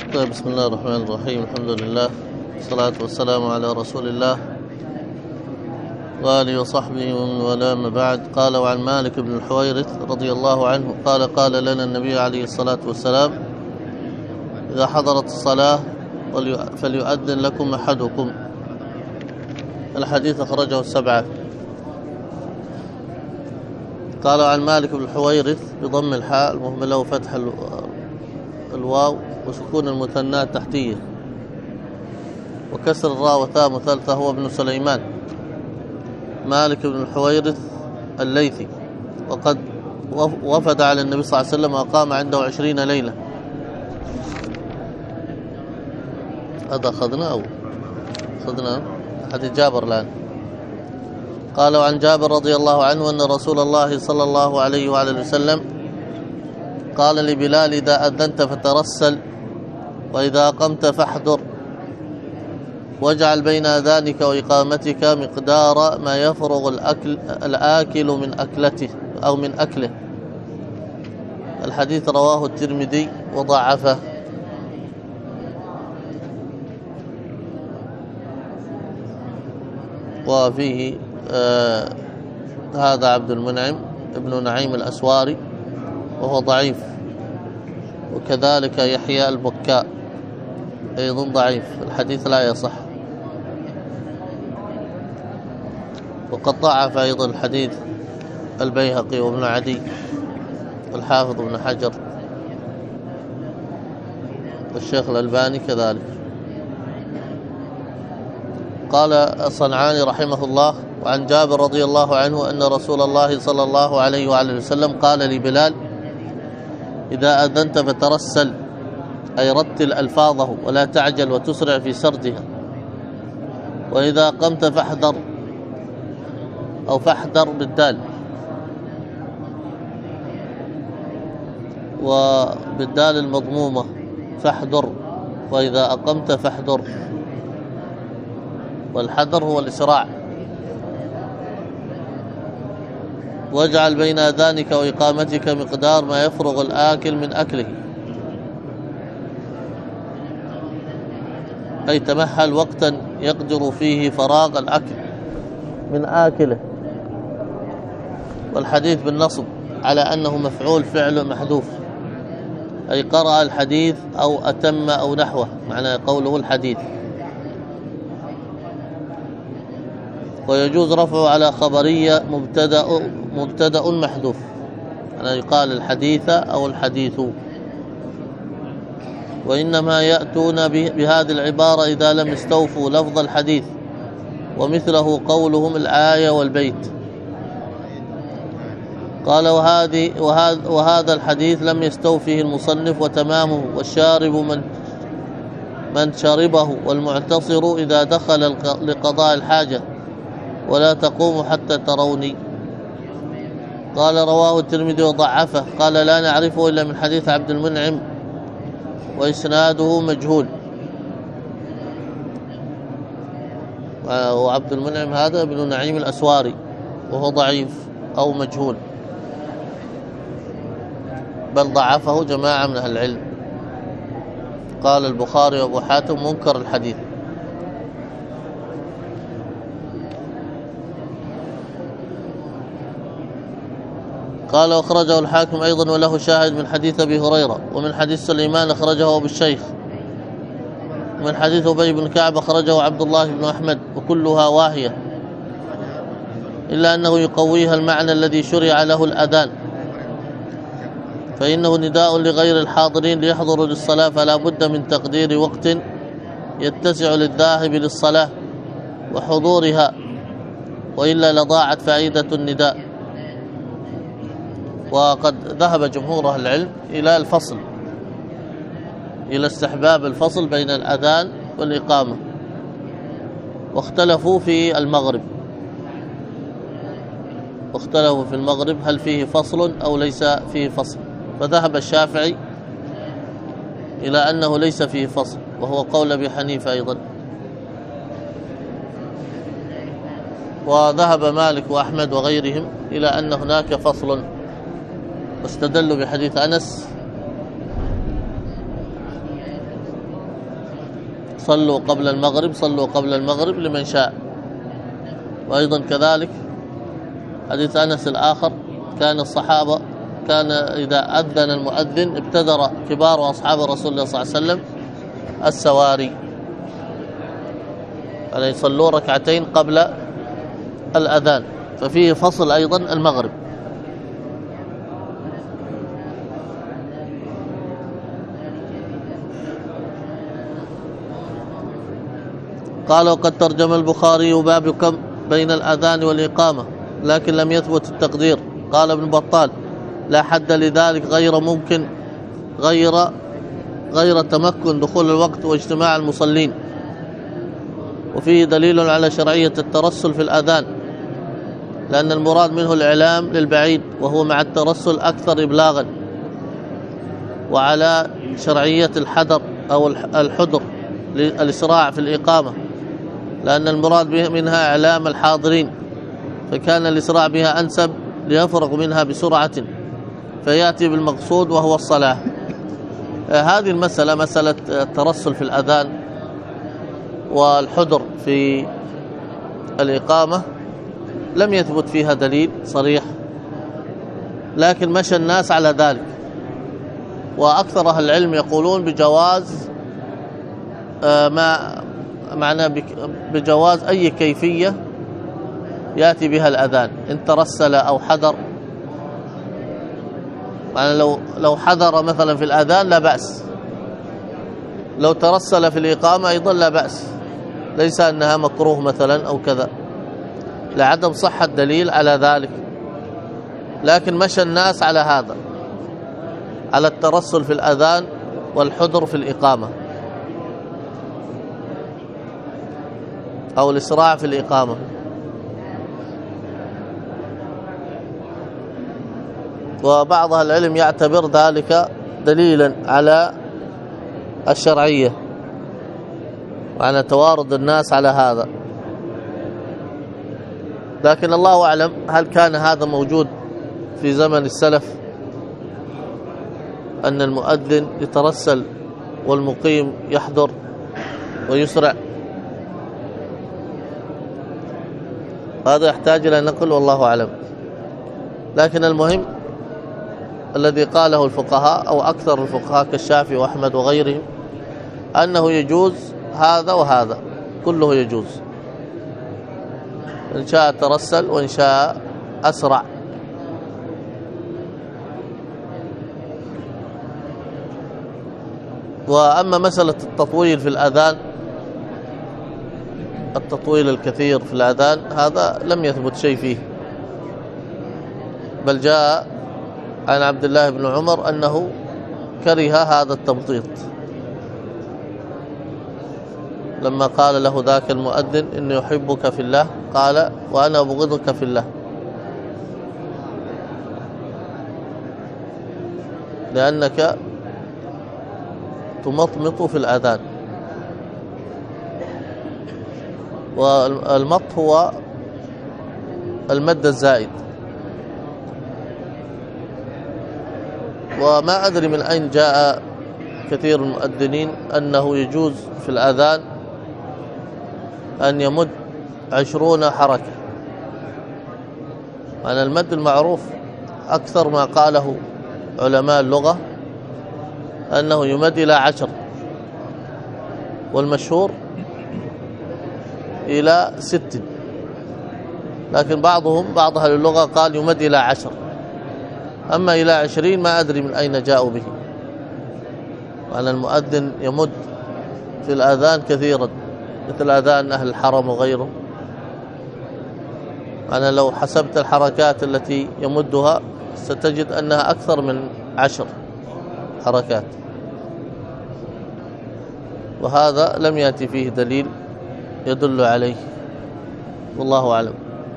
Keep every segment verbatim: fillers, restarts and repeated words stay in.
طيب، بسم الله الرحمن الرحيم. الحمد لله والصلاة والسلام على رسول الله وآله وصحبه ومن والاه، ما بعد. قال: وعن مالك بن الحويرث رضي الله عنه قال: قال لنا النبي عليه الصلاة والسلام: إذا حضرت الصلاة فليؤذن لكم أحدكم. الحديث أخرجه السبعة. قال: عن مالك بن الحويرث بضم الحاء المهملة وفتح الواو وسكون المثنى التحتية وكسر الراء وتاء مثلثة، هو ابن سليمان مالك بن الحويرث الليثي، وقد وفد على النبي صلى الله عليه وسلم وقام عنده عشرين ليلة. هذا أخذنا أو أخذنا حديث جابر الآن. قال: عن جابر رضي الله عنه أن رسول الله صلى الله عليه وعلى وسلم قال لبلال: إذا أذنت فترسل، وإذا قمت فاحذر، واجعل بين أذانك وإقامتك مقدار ما يفرغ الأكل الآكل من أكلته أو من أكله. الحديث رواه الترمذي وضعفه. وفيه آه هذا عبد المنعم ابن نعيم الأسواري وهو ضعيف، وكذلك يحيى البكاء أيضا ضعيف، الحديث لا يصح. وقد ضعف أيضا الحديث البيهقي وابن عدي والحافظ ابن حجر والشيخ الألباني كذلك. قال الصنعاني رحمه الله: وعن جابر رضي الله عنه أن رسول الله صلى الله عليه وعلى وسلم قال لبلال: إذا أذنت فترسل، أي رتل ألفاظه ولا تعجل وتسرع في سردها، وإذا قمت فاحذر أو فاحذر بالدال، وبالدال المضمومة فاحذر، وإذا أقمت فاحذر، والحذر هو الإسراع. واجعل بين أذانك وإقامتك مقدار ما يفرغ الآكل من أكله، أي تمهل وقتا يقدر فيه فراغ الأكل من آكله. والحديث بالنصب على أنه مفعول فعل محذوف، أي قرأ الحديث أو أتم أو نحوه، معنى قوله الحديث. ويجوز رفعه على خبرية مبتدأ مبتدأ محذوف، يعني يقال الحديث أو الحديث. وإنما يأتون بهذه العبارة إذا لم يستوفوا لفظ الحديث، ومثله قولهم الآية والبيت. قال: وهذه وهذا, وهذا الحديث لم يستوفيه المصنف وتمامه، والشارب من من شربه، والمعتصر إذا دخل لقضاء الحاجة، ولا تقوم حتى تروني. قال: رواه الترمذي وضعفه. قال: لا نعرفه إلا من حديث عبد المنعم، وإسناده مجهول. وعبد المنعم هذا ابن نعيم الأسواري وهو ضعيف أو مجهول، بل ضعفه جماعة من أهل العلم. قال البخاري وأبو حاتم: منكر الحديث. قال: أخرجه الحاكم أيضا وله شاهد من حديث أبي هريرة، ومن حديث سليمان أخرجه أبو الشيخ، ومن حديث أبي بن كعب أخرجه عبد الله بن أحمد، وكلها واهية، إلا أنه يقويها المعنى الذي شرع له الأذان، فإنه نداء لغير الحاضرين ليحضروا للصلاة، فلا بد من تقدير وقت يتسع للذاهب للصلاة وحضورها، وإلا لضاعت فائدة النداء. وقد ذهب جمهور أهل العلم إلى الفصل، إلى استحباب الفصل بين الأذان والإقامة، واختلفوا في المغرب واختلفوا في المغرب هل فيه فصل أو ليس فيه فصل، فذهب الشافعي إلى أنه ليس فيه فصل، وهو قول أبي حنيفة أيضا. وذهب مالك وأحمد وغيرهم إلى أن هناك فصل، واستدلوا بحديث أنس صلوا قبل المغرب صلوا قبل المغرب لمن شاء. وأيضا كذلك حديث أنس الآخر كان الصحابة كان إذا أذن المؤذن ابتدر كبار أصحاب رسول الله صلى الله عليه وسلم السواري، يعني يصلوا ركعتين قبل الأذان، ففيه فصل أيضا المغرب. قال وقد ترجم البخاري باب كم بين الأذان والإقامة، لكن لم يثبت التقدير. قال ابن بطال لا حد لذلك غير ممكن غير غير تمكن دخول الوقت واجتماع المصلين. وفيه دليل على شرعية الترسل في الأذان، لأن المراد منه الإعلام للبعيد، وهو مع الترسل أكثر إبلاغا، وعلى شرعية الحذر أو الحذر للإسراع في الإقامة، لأن المراد منها إعلام الحاضرين، فكان الإسراع بها أنسب ليفرغ منها بسرعة فيأتي بالمقصود وهو الصلاة. هذه المسألة مسألة الترسل في الأذان والحذر في الإقامة لم يثبت فيها دليل صريح، لكن مشى الناس على ذلك، وأكثر أهل العلم يقولون بجواز ما معنى بجواز أي كيفية يأتي بها الأذان، إن ترسل أو حذر. يعني لو لو حذر مثلا في الأذان لا بأس، لو ترسل في الإقامة أيضا لا بأس، ليس أنها مكروه مثلا أو كذا، لعدم صحة دليل على ذلك. لكن مشى الناس على هذا، على الترسل في الأذان والحذر في الإقامة أو الإسراع في الإقامة. وبعض أهل العلم يعتبر ذلك دليلا على الشرعية وعلى توارد الناس على هذا، لكن الله أعلم هل كان هذا موجود في زمن السلف، أن المؤذن يترسل والمقيم يحضر ويسرع؟ هذا يحتاج إلى نقل والله أعلم. لكن المهم الذي قاله الفقهاء أو أكثر الفقهاء كالشافعي وأحمد وغيرهم أنه يجوز هذا وهذا، كله يجوز، إن شاء ترسل وإن شاء أسرع. وأما مسألة التطويل في الأذان، التطويل الكثير في الأذان هذا لم يثبت شيء فيه، بل جاء عن عبد الله بن عمر أنه كره هذا التمطيط لما قال له ذاك المؤذن إني يحبك في الله، قال وأنا أبغضك في الله، لأنك تمطمط في الأذان. والمط هو المد الزائد، وما أدري من أين جاء كثير من المؤذنين أنه يجوز في الأذان أن يمد عشرون حركة. أنا المد المعروف أكثر ما قاله علماء اللغة أنه يمد إلى عشر، والمشهور إلى ست، لكن بعضهم بعض أهل اللغة قال يمد إلى عشر، أما إلى عشرين ما أدري من أين جاءوا به. وأن المؤذن يمد في الأذان كثيرا، مثل أذان أهل الحرم وغيره. أنا لو حسبت الحركات التي يمدها ستجد أنها أكثر من عشر حركات، وهذا لم يأتي فيه دليل يدل عليه، والله أعلم.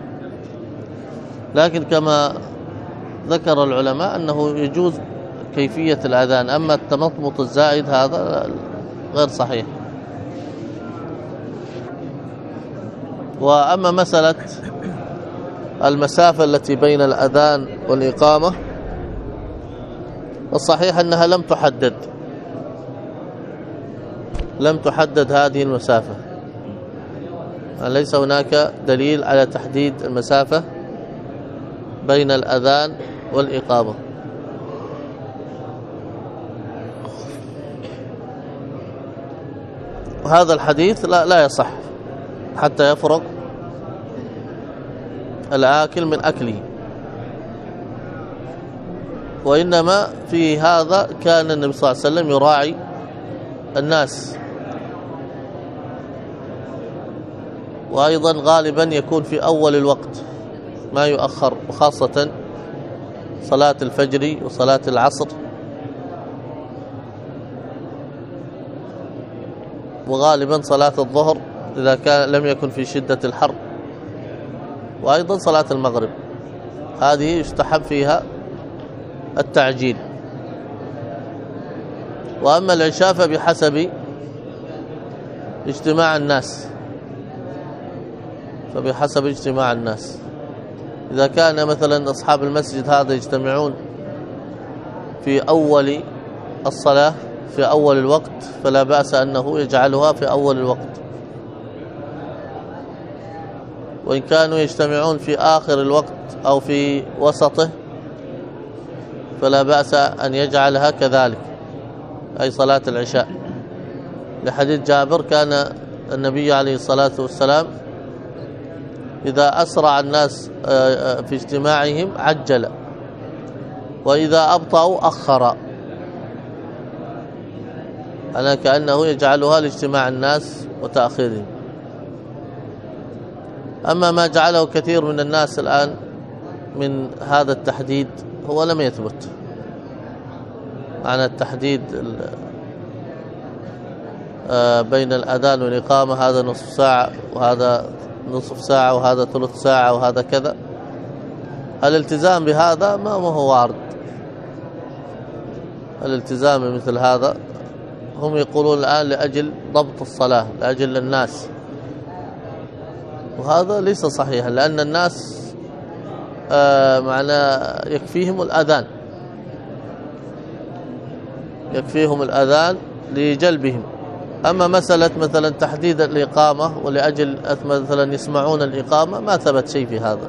لكن كما ذكر العلماء أنه يجوز كيفية الأذان، أما التمطمط الزائد هذا غير صحيح. وأما مسألة المسافة التي بين الأذان والإقامة، الصحيح أنها لم تحدد لم تحدد هذه المسافة، ليس هناك دليل على تحديد المسافة بين الأذان والإقامة. وهذا الحديث لا, لا يصح حتى يفرق الآكل من أكله، وإنما في هذا كان النبي صلى الله عليه وسلم يراعي الناس، وأيضا غالبا يكون في أول الوقت ما يؤخر، وخاصة صلاة الفجر وصلاة العصر، وغالبا صلاة الظهر إذا كان لم يكن في شدة الحر، وأيضا صلاة المغرب هذه يستحب فيها التعجيل. وأما العشاء فبحسب اجتماع الناس، فبحسب اجتماع الناس إذا كان مثلا أصحاب المسجد هذا يجتمعون في أول الصلاة في أول الوقت فلا بأس أنه يجعلها في أول الوقت، وإن كانوا يجتمعون في آخر الوقت أو في وسطه فلا بأس أن يجعلها كذلك، أي صلاة العشاء، لحديث جابر كان النبي عليه الصلاة والسلام إذا أسرع الناس في اجتماعهم عجل، وإذا أبطأوا أخر، أنا كأنه يجعلها لاجتماع الناس وتأخيرهم. أما ما جعله كثير من الناس الآن من هذا التحديد هو لم يثبت، معنى التحديد بين الأذان والإقامة هذا نصف ساعة وهذا نصف ساعة وهذا ثلث ساعة وهذا كذا، الالتزام بهذا ما هو وارد. الالتزام بمثل هذا هم يقولون الآن لأجل ضبط الصلاة، لأجل الناس، وهذا ليس صحيحا، لأن الناس آه معناه يكفيهم الأذان، يكفيهم الأذان لجلبهم. أما مسألة مثلا تحديد الإقامة ولأجل مثلا يسمعون الإقامة ما ثبت شيء في هذا،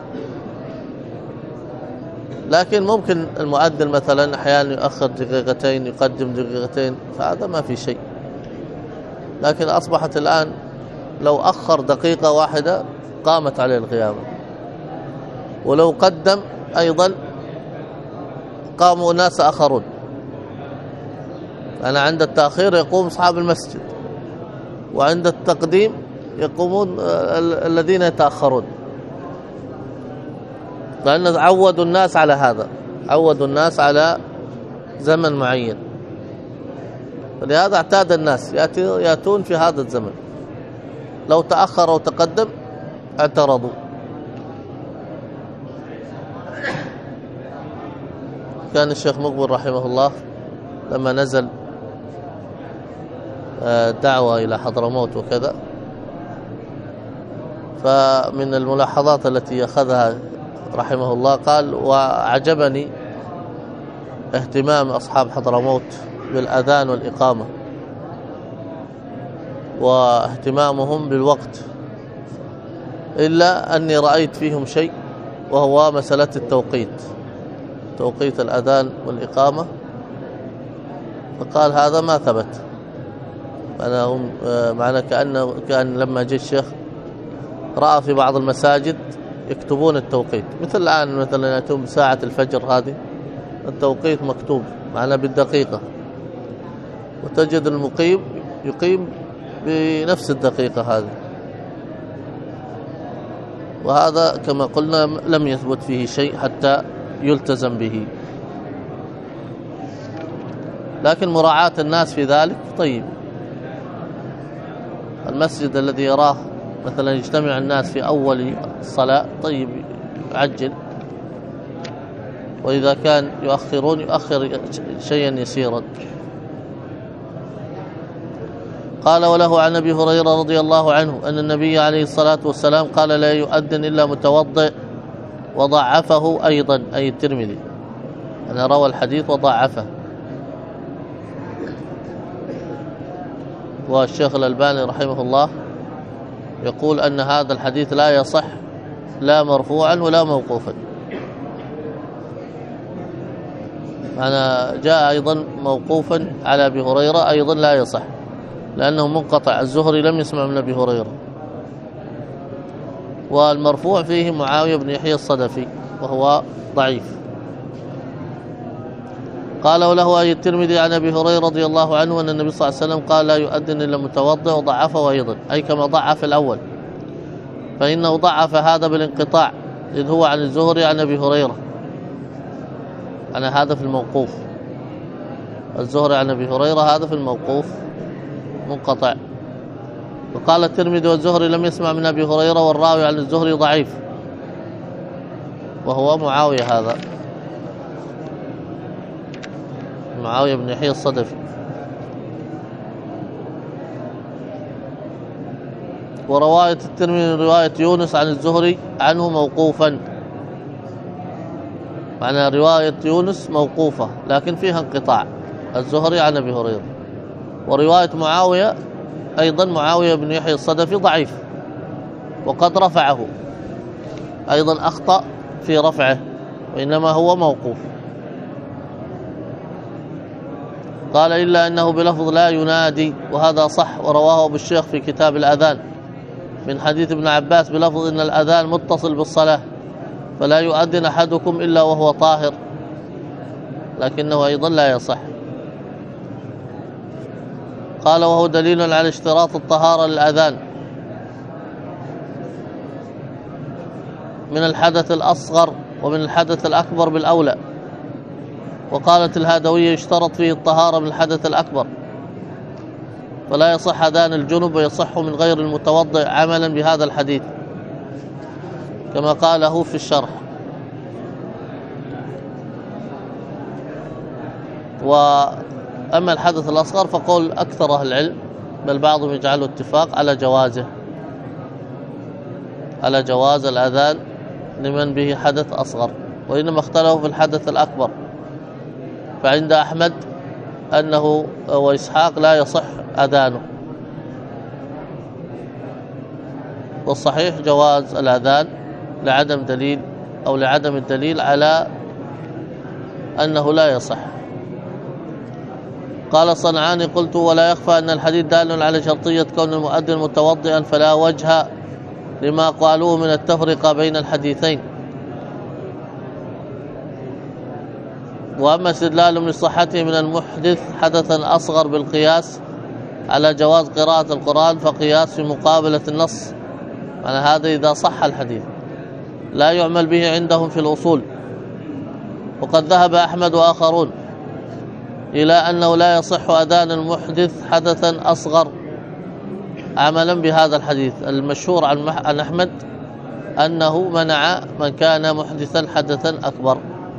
لكن ممكن المؤذن مثلا أحيانا يؤخر دقيقتين يقدم دقيقتين، فهذا ما في شيء. لكن أصبحت الآن لو أخر دقيقة واحدة قامت عليه القيامة، ولو قدم أيضا قاموا ناس آخرون. أنا عند التأخير يقوم أصحاب المسجد، وعند التقديم يقومون الذين يتأخرون، لأن عودوا الناس على هذا، عودوا الناس على زمن معين، فلهذا اعتاد الناس يأتون في هذا الزمن، لو تأخر أو تقدم اعترضوا. كان الشيخ مقبل رحمه الله لما نزل دعوة إلى حضرموت وكذا، فمن الملاحظات التي أخذها رحمه الله قال: وعجبني اهتمام أصحاب حضرموت بالأذان والإقامة واهتمامهم بالوقت، إلا أني رأيت فيهم شيء وهو مسألة التوقيت، توقيت الأذان والإقامة، فقال هذا ما ثبت. أنا هم معنى كأنه كان لما جاء الشيخ رأى في بعض المساجد يكتبون التوقيت، مثل الآن مثلا يأتون ساعة الفجر هذه التوقيت مكتوب معنا بالدقيقة، وتجد المقيم يقيم بنفس الدقيقة هذه، وهذا كما قلنا لم يثبت فيه شيء حتى يلتزم به. لكن مراعاة الناس في ذلك طيب. المسجد الذي يراه مثلا يجتمع الناس في أول الصلاة طيب يعجل، وإذا كان يؤخرون يؤخر شيئا يسيرا. قال: وله عن أبي هريرة رضي الله عنه أن النبي عليه الصلاة والسلام قال: لا يؤذن إلا متوضئ، وضعفه أيضا، أي الترمذي، أنا روى الحديث وضعفه. والشيخ الألباني رحمه الله يقول أن هذا الحديث لا يصح لا مرفوعا ولا موقوفا. أنا جاء أيضا موقوفا على أبي هريرة أيضا لا يصح لأنه منقطع، الزهري لم يسمع من أبي هريرة. والمرفوع فيه معاوية بن يحيى الصدفي وهو ضعيف. قال وله أي الترمذي عن أبي هريرة رضي الله عنه أن النبي صلى الله عليه وسلم قال لا يؤذن إلا متوضئ، وضعفه أيضا أي كما ضعف الأول، فإنه ضعف هذا بالانقطاع إذ هو عن الزهري عن أبي هريرة. أنا هذا في الموقوف، الزهري عن أبي هريرة هذا في الموقوف منقطع. وقال الترمذي والزهري لم يسمع من أبي هريرة والراوي عن الزهري ضعيف وهو معاوية، هذا معاوية بن يحيى الصدفي. ورواية الترمذي رواية يونس عن الزهري عنه موقوفا، معنى رواية يونس موقوفة لكن فيها انقطاع، الزهري عن أبي هريرة. ورواية معاوية أيضا معاوية بن يحيى الصدفي ضعيف وقد رفعه أيضا، أخطأ في رفعه وإنما هو موقوف. قال إلا أنه بلفظ لا ينادي، وهذا صح، ورواه أبو الشيخ في كتاب الأذان من حديث ابن عباس بلفظ إن الأذان متصل بالصلاة فلا يؤذن أحدكم إلا وهو طاهر، لكنه أيضا لا يصح. قال وهو دليل على اشتراط الطهارة للأذان من الحدث الأصغر ومن الحدث الأكبر بالأولى. وقالت الهادوية يشترط فيه الطهارة من الحدث الأكبر فلا يصح أذان الجنب ويصح من غير المتوضئ عملا بهذا الحديث كما قاله في الشرح. وأما الحدث الأصغر فقول أكثر أهل العلم بل بعضهم يجعله اتفاق على جوازه، على جواز الأذان لمن به حدث أصغر، وإنما اختلفوا في الحدث الأكبر، فعند أحمد أنه وإسحاق لا يصح أذانه، والصحيح جواز الأذان لعدم دليل أو لعدم الدليل على أنه لا يصح. قال الصنعاني قلت ولا يخفى أن الحديث دال على شرطية كون المؤذن متوضئا فلا وجه لما قالوه من التفرقة بين الحديثين. وأما استدلال من صحته من المحدث حدثا أصغر بالقياس على جواز قراءة القرآن فقياس في مقابلة النص، يعني هذا إذا صح الحديث لا يعمل به عندهم في الأصول. وقد ذهب أحمد وآخرون إلى أنه لا يصح أذان المحدث حدثا أصغر عملا بهذا الحديث المشهور عن أحمد أنه منع من كان محدثا حدثا أكبر.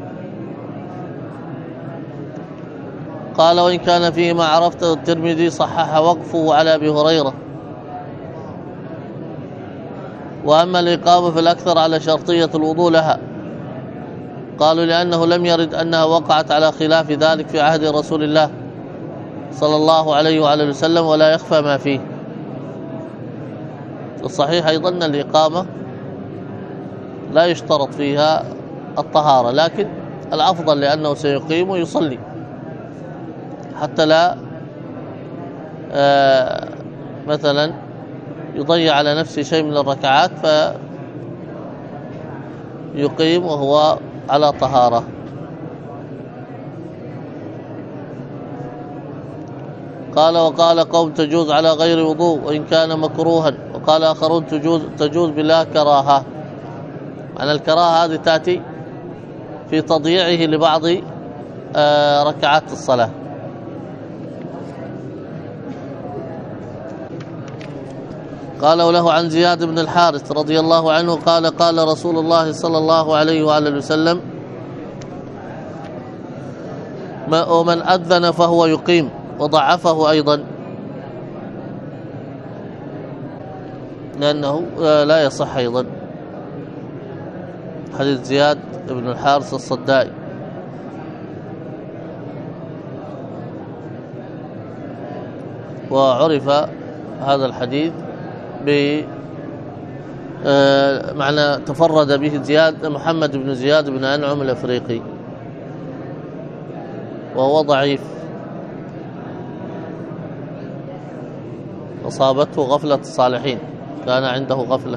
قال وإن كان فيه ما عرفته الترمذي صحح وقفه على أبي هريرة. وأما الإقامة فالأكثر على شرطية الوضوء لها، قالوا لأنه لم يرد أنها وقعت على خلاف ذلك في عهد رسول الله صلى الله عليه وعلى وسلم ولا يخفى ما فيه. الصحيح أيضا أن الإقامة لا يشترط فيها الطهارة، لكن الأفضل لأنه سيقيم ويصلي حتى لا آه مثلا يضيع على نفسه شيء من الركعات فيقيم وهو على طهارة. قال وقال قوم تجوز على غير وضوء وإن كان مكروها، وقال آخرون تجوز, تجوز بلا كراهة. معنى الكراهة هذه تأتي في تضييعه لبعض آه ركعات الصلاة. قال وله عن زياد بن الحارث رضي الله عنه قال قال رسول الله صلى الله عليه وآله وسلم ومن أذن فهو يقيم، وضعفه أيضا لأنه لا يصح أيضا حديث زياد بن الحارث الصدائي. وعرف هذا الحديث ب معنى تفرد به زياد محمد بن زياد بن أنعم الأفريقي، وهو ضعيف، أصابته غفلة الصالحين، كان عنده غفلة.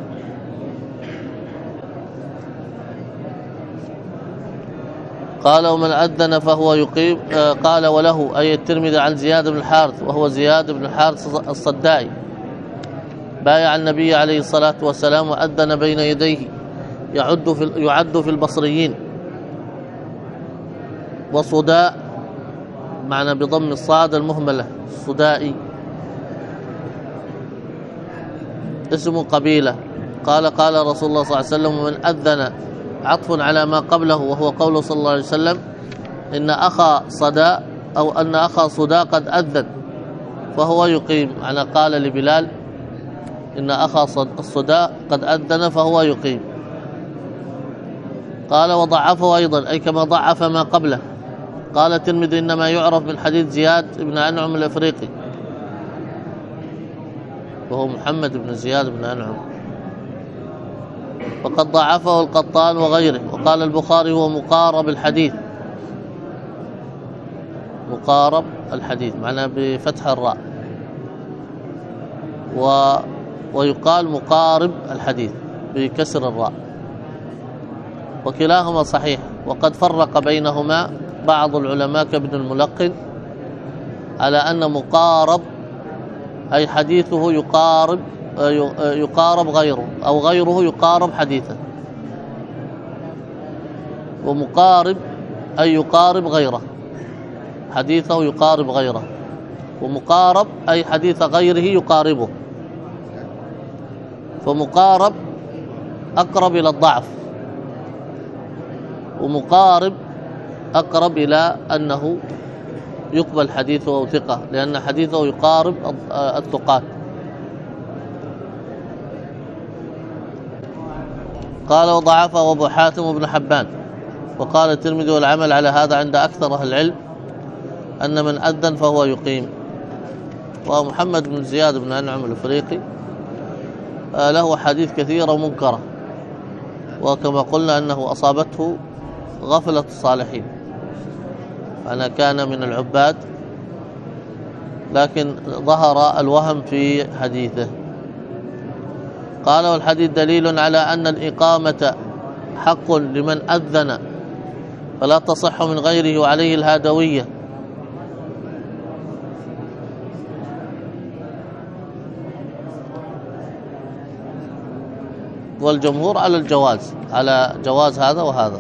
قال ومن أذن فهو يقيم. قال وله أي الترمذي عن زياد بن الحارث، وهو زياد بن الحارث الصدائي، بايع النبي عليه الصلاة والسلام وأذن بين يديه، يعد في يعد في البصريين. وصداء معنى بضم الصاد المهملة، صدائي اسم قبيلة. قال قال رسول الله صلى الله عليه وسلم ومن أذن عطف على ما قبله، وهو قوله صلى الله عليه وسلم إن أخا صداء أو أن أخا صداء قد أذن فهو يقيم. معنى قال لبلال إن أخا الصداء قد أذن فهو يقيم. قال وضعفه أيضا أي كما ضعف ما قبله. قال الترمذي إنما يعرف من حديث زياد بن أنعم الأفريقي، وهو محمد بن زياد بن أنعم، وقد ضعفه القطان وغيره. وقال البخاري هو مقارب الحديث، مقارب الحديث معناه بفتح الراء، و ويقال مقارب الحديث بكسر الراء، وكلاهما صحيح. وقد فرق بينهما بعض العلماء كابن الملقن على أن مقارب أي حديثه يقارب يقارب غيره، أو غيره يقارب حديثه. ومقارب أي يقارب غيره، حديثه يقارب غيره. ومقارب أي حديث غيره يقاربه. فمقارب أقرب إلى الضعف، ومقارب أقرب إلى أنه يقبل حديثه أو ثقة، لأن حديثه يقارب الثقات. قال وضعفه أبو حاتم وابن حبان. وقال الترمذي والعمل على هذا عند أكثر أهل العلم أن من أذن فهو يقيم. ومحمد بن زياد بن أنعم الأفريقي له حديث كثيرة منكرة، وكما قلنا أنه أصابته غفلة الصالحين، أنا كان من العباد لكن ظهر الوهم في حديثه. قال والحديث دليل على أن الإقامة حق لمن أذن فلا تصح من غيره، وعليه الهادوية. والجمهور على الجواز، على جواز هذا وهذا،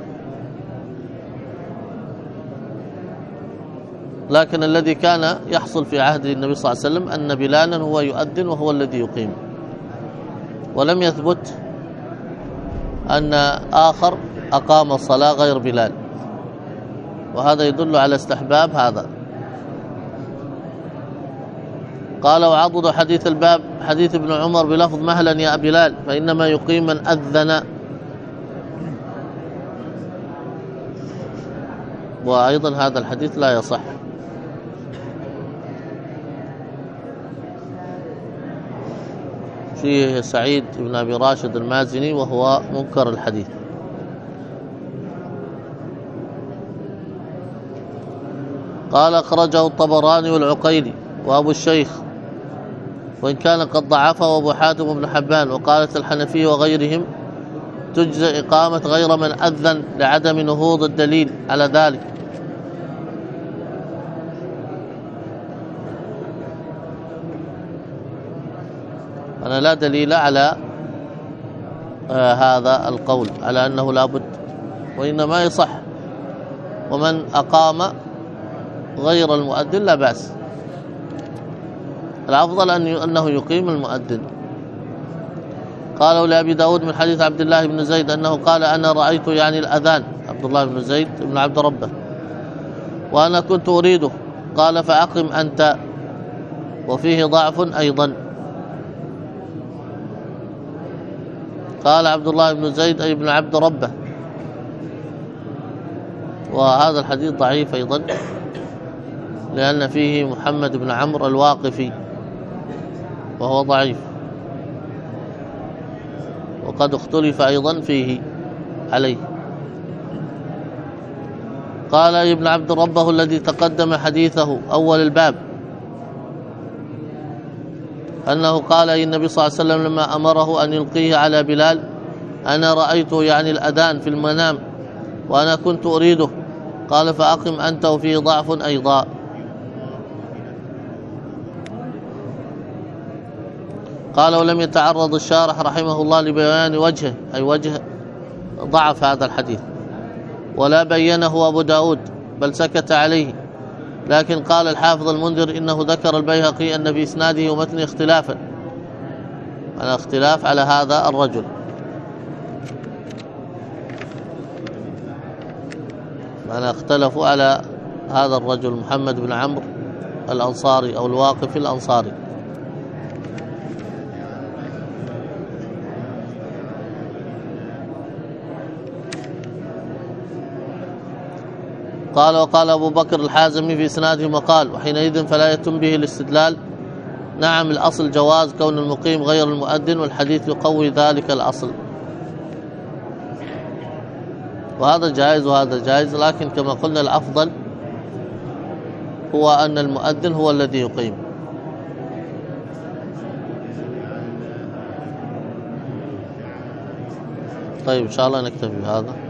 لكن الذي كان يحصل في عهد النبي صلى الله عليه وسلم أن بلالا هو يؤذن وهو الذي يقيم، ولم يثبت أن آخر أقام الصلاة غير بلال، وهذا يدل على استحباب هذا. قال وعضد حديث الباب حديث ابن عمر بلفظ مهلا يا بلال فإنما يقيم من أذن. وأيضا هذا الحديث لا يصح. فيه سعيد بن أبي راشد المازني وهو منكر الحديث. قال أخرجه الطبراني والعقيلي وأبو الشيخ، وإن كان قد ضعفه أبو حاتم بن حبان. وقالت الحنفية وغيرهم تجزى إقامة غير من أذن لعدم نهوض الدليل على ذلك. أنا لا دليل على آه هذا القول على أنه لا بد، وإنما يصح. ومن أقام غير المؤذن لا بأس، الأفضل أن أنه يقيم المؤذن. قالوا لأبي داود من حديث عبد الله بن زيد أنه قال أنا رأيت يعني الأذان، عبد الله بن زيد بن عبد ربه، وأنا كنت أريده. قال فأقم أنت، وفيه ضعف أيضا. قال عبد الله بن زيد أي ابن عبد ربه، وهذا الحديث ضعيف أيضا، لأن فيه محمد بن عمرو الواقفي وهو ضعيف، وقد اختلف أيضا فيه عليه. قال ابن عبد ربه الذي تقدم حديثه أول الباب أنه قال النبي صلى الله عليه وسلم لما أمره أن يلقيه على بلال: أنا رأيته يعني الأذان في المنام وأنا كنت أريده، قال: فأقم أنت وفيه ضعف أيضا. قال: ولم يتعرض الشارح رحمه الله لبيان وجهه، أي وجه ضعف هذا الحديث، ولا بينه أبو داود بل سكت عليه، لكن قال الحافظ المنذر إنه ذكر البيهقي أن في إسناده ومتنه اختلافا، على اختلاف على هذا الرجل. معنى اختلفوا على هذا الرجل محمد بن عمرو الأنصاري أو الواقفي الأنصاري. قال: وقال أبو بكر الحازمي في إسناده مقال: وحينئذ فلا يتم به الاستدلال. نعم، الأصل جواز كون المقيم غير المؤذن، والحديث يقوي ذلك الأصل، وهذا جائز وهذا جائز، لكن كما قلنا الأفضل هو أن المؤذن هو الذي يقيم. طيب إن شاء الله نكتفي بهذا.